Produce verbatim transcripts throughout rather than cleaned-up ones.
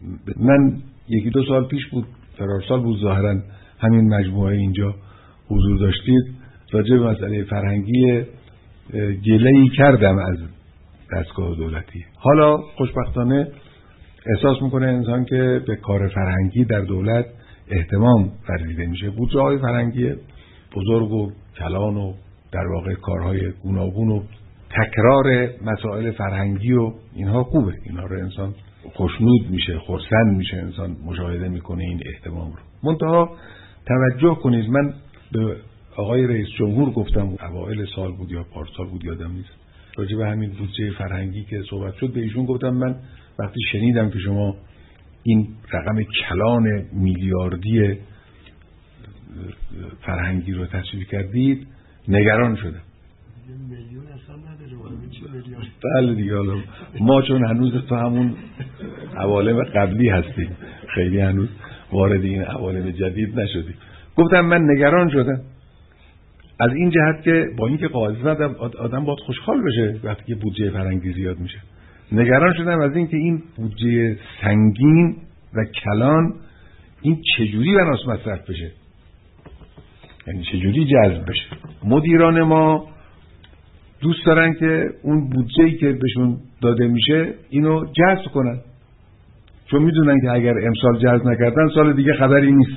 من یکی دو سال پیش بود، فرارسال بود ظاهرا، همین مجموعه اینجا حضور داشتید، راجع به مسئله فرهنگی گله‌ای کردم از دستگاه دولتی. حالا خوشبختانه احساس میکنه انسان که به کار فرهنگی در دولت اهتمام ورزیده میشه. بودجه‌های فرهنگی بزرگ و کلان و در واقع کارهای گوناگون و تکرار مسائل فرهنگی و اینها خوبه، اینها رو انسان خوشنود میشه، خرسند میشه، انسان مشاهده میکنه این اهتمام رو. منتها توجه کنید، من به آقای رئیس جمهور گفتم اوایل سال بود یا پارسال بود یادم نیست، راجع به همین بودجه فرهنگی که صحبت شد، به ایشون گفتم من وقتی شنیدم که شما این رقم کلان میلیاردی فرهنگی رو تصویب کردید نگران شدم. میلیون اصلا نداره، چه میلیارد؟ بله دیگه، حالا ما چون هنوز تو همون عوالم قبلی هستیم، خیلی هنوز وارد این عوالم جدید نشدیم. گفتم من نگران شدم از این جهت که با اینکه قاعدتا آدم باید خوشحال بشه وقتی که بودجه فرهنگی زیاد میشه، نگران شدم از این که این بودجه سنگین و کلان این چجوری بناس مصرف بشه، یعنی چجوری جذب بشه. مدیران ما دوست دارن که اون بودجه‌ای که بهشون داده میشه اینو جذب کنن، چون میدونن که اگر امسال جذب نکردن سال دیگه خبری نیست،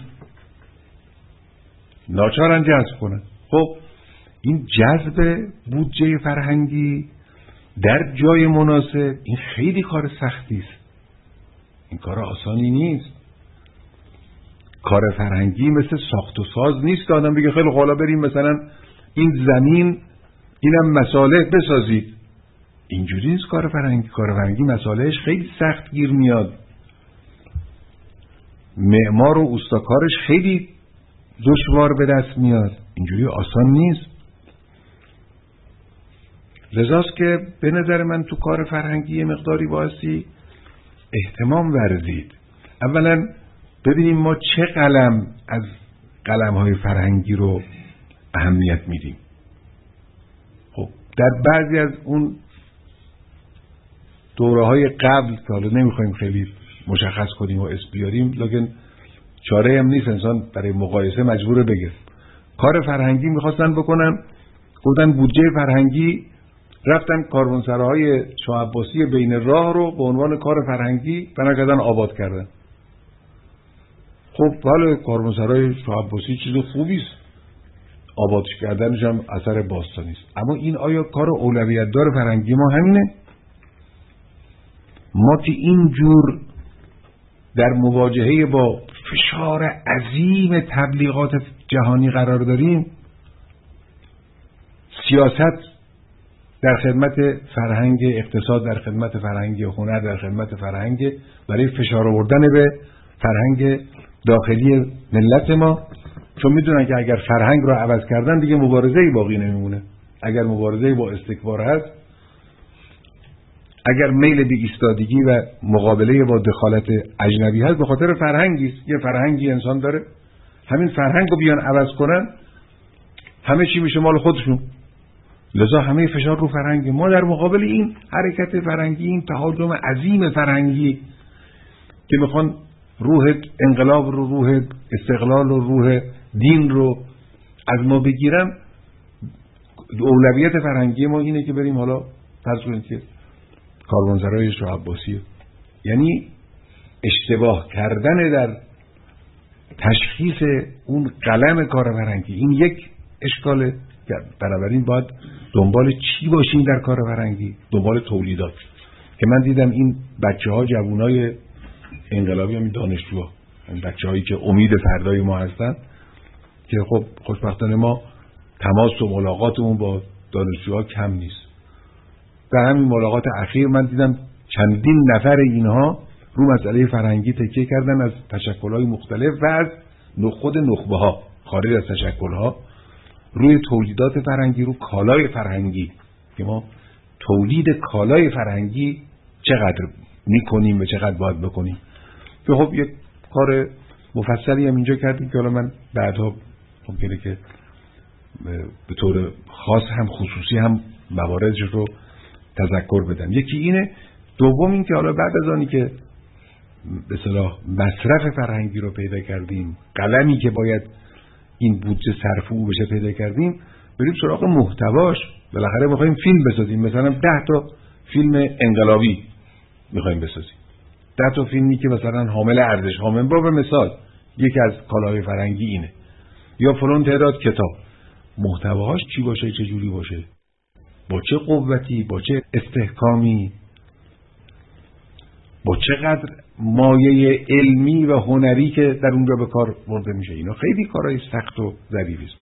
ناچارن جذب کنن. خب این جذب بودجه فرهنگی در جای مناسب این خیلی کار سختی است، این کار آسانی نیست. کار فرهنگی مثل ساخت و ساز نیست که آدم بگه خیلی حالا بریم مثلا این زمین اینم مصالح بسازید. اینجوری نیست کار فرهنگی. کار فرهنگی مصالحش خیلی سخت گیر میاد، معمار و استاکارش خیلی دشوار به دست میاد، اینجوری آسان نیست. لذاست که به نظر من تو کار فرهنگی مقداری بایستی اهتمام ورزید. اولا ببینیم ما چه قلم از قلم‌های فرهنگی رو اهمیت میدیم. خب در بعضی از اون دوره‌های قبل که حالا نمیخوایم خیلی مشخص کنیم و اسم بیاریم، لکن چاره هم نیست، انسان برای مقایسه مجبوره بگه. کار فرهنگی میخواستن بکنن، گفتن بودجه فرهنگی، رفتن کاروانسراهای شاه عباسی بین راه رو به عنوان کار فرهنگی بنا کردن آباد کردن. خب حالا کاروانسرای شاه عباسی چیز خوبی است، آباد کردنش هم اثر باستانی است، اما این آیا کار اولویت دار فرهنگی ما همینه؟ ما که اینجور در مواجهه با فشار عظیم تبلیغات جهانی قرار داریم، سیاست در خدمت فرهنگ، اقتصاد در خدمت فرهنگ، هنر در خدمت فرهنگ، برای فشار آوردن به فرهنگ داخلی ملت ما، چون میدونن که اگر فرهنگ رو عوض کردن دیگه مبارزه‌ای باقی نمیمونه. اگر مبارزه‌ای با استکبار هست، اگر میل به ایستادگی و مقابله با دخالت اجنبی هست، به خاطر فرهنگی است. یه فرهنگی انسان داره، همین فرهنگ رو بیان عوض کنن همه چی میشه مال خودشون. لذا همه فشار رو فرهنگی. ما در مقابل این حرکت فرهنگی، این تهاجم عظیم فرهنگی که میخوان روح انقلاب رو، روح استقلال رو، روح دین رو از ما بگیرن، اولویت فرهنگی ما اینه که بریم حالا فرض کنید که کاروانسرای شاه عباسی، یعنی اشتباه کردن در تشخیص اون قلم کار فرهنگی. این یک اشکاله. بنابراین باید دنبال چی باشیم در کار فرهنگی؟ دنبال تولیدات. که من دیدم این بچه ها، جوانای انقلابی، همین دانشجوها، این بچه هایی که امید فردای ما هستن، که خب خوشبختانه ما تماس و ملاقاتمون با دانشجوها کم نیست. در همین ملاقات اخیر من دیدم چندین نفر اینها رو مسئله فرهنگی تکیه کردن، از تشکل‌های مختلف و از خود نخبه ها خارج از تشکل‌ها، روی تولیدات فرهنگی، رو کالای فرهنگی، که ما تولید کالای فرهنگی چقدر میکنیم و چقدر باید بکنیم. که خب یک کار مفصلی هم اینجا کردیم که حالا من بعدها ممکنه که به طور خاص هم خصوصی هم مواردش رو تذکر بدم. یکی اینه. دوم این که حالا بعد از آنی که به اصطلاح مصرف فرهنگی رو پیدا کردیم، قلمی که باید این بودجه صرف او بشه پیدا کردیم، بریم سراغ محتواش. بالاخره می‌خوایم فیلم بسازیم، مثلا ده تا فیلم انقلابی می‌خوایم بسازیم، ده تا فیلمی که مثلا حامل ارزش، حامل با به مثال یکی از کالاهای فرهنگی اینه، یا فلان تعداد کتاب. محتواش چی باشه، چه جوری باشه، با چه قوتی، با چه استحکامی، با چقدر مایه علمی و هنری که در اونجا به کار برده میشه. اینا خیلی کارهای سخت و ظریفی است.